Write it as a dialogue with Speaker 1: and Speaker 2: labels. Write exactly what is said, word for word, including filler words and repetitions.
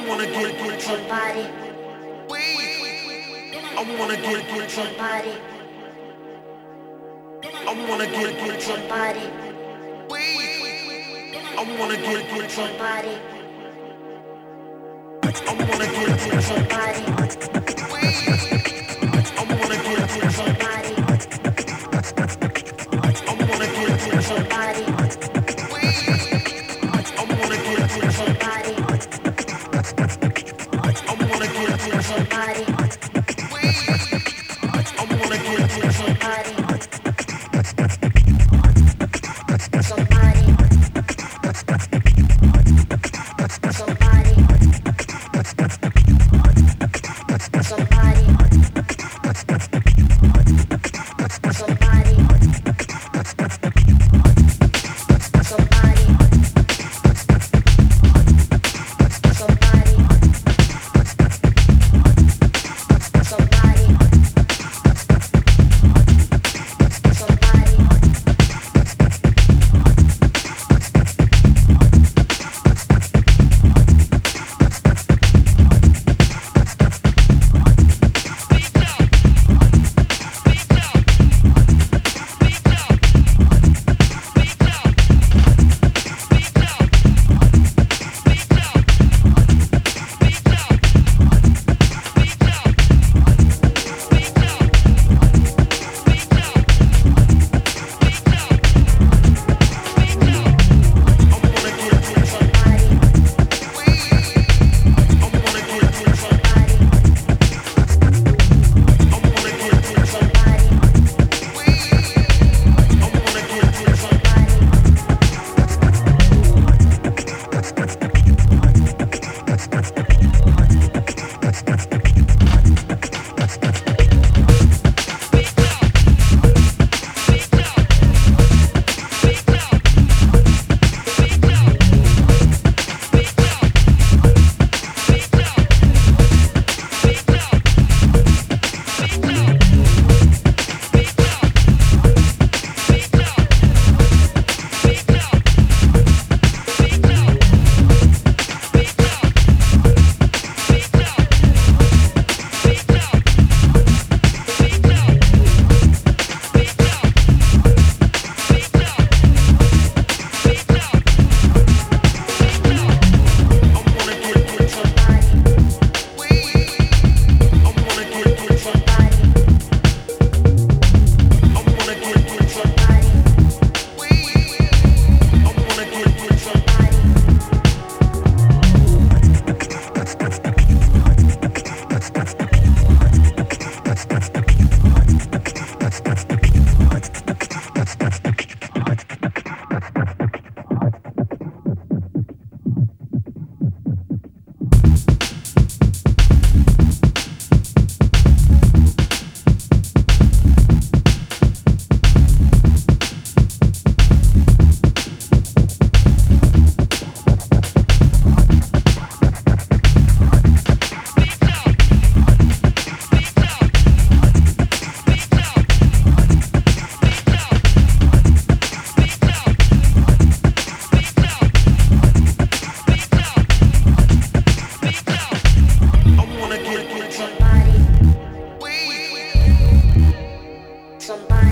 Speaker 1: wanna get with somebody. I wanna get with somebody. I wanna get with somebody. I wanna get with somebody. I wanna get with somebody. I wanna get with somebody. I wanna get with somebody. I wanna get with somebody. I wanna get with somebody. I wanna get with somebody. Somebody. Somebody. Somebody. Somebody. Somebody. Somebody. Somebody. Somebody.